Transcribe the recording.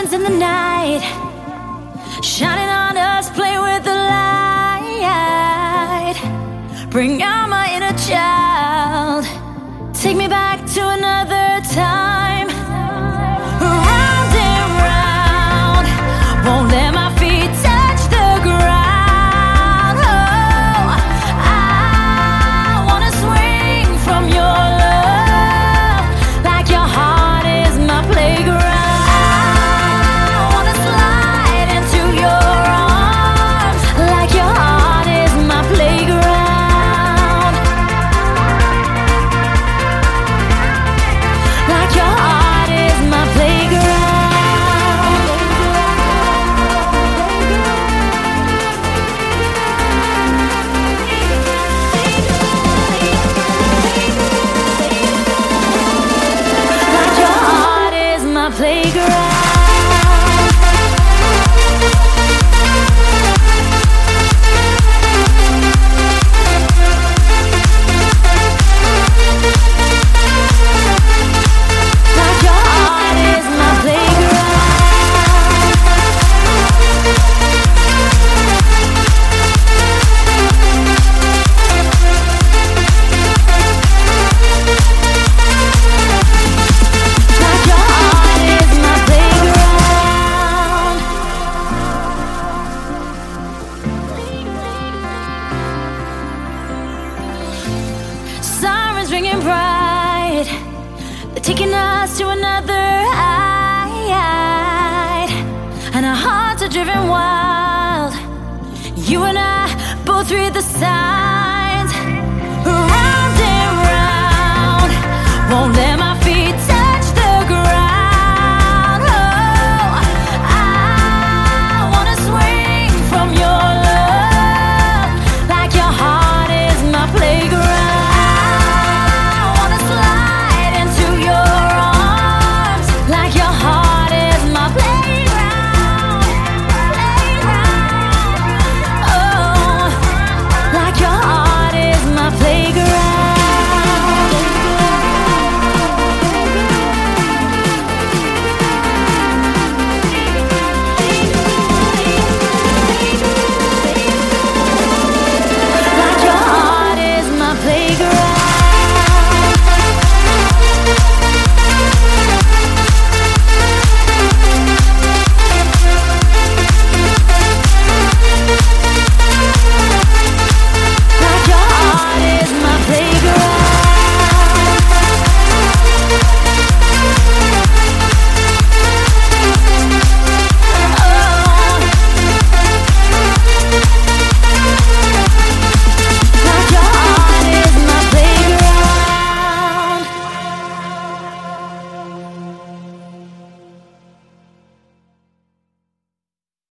diamonds in the night, shining on us, play with the light. Bring out my inner child, take me back to another time. Round and round, won't let my feet touch the ground. Oh, I wanna swing from your love, like your heart is my playground. Ringing bright, they're taking us to another height, and our hearts are driven wild. You and I both read the signs.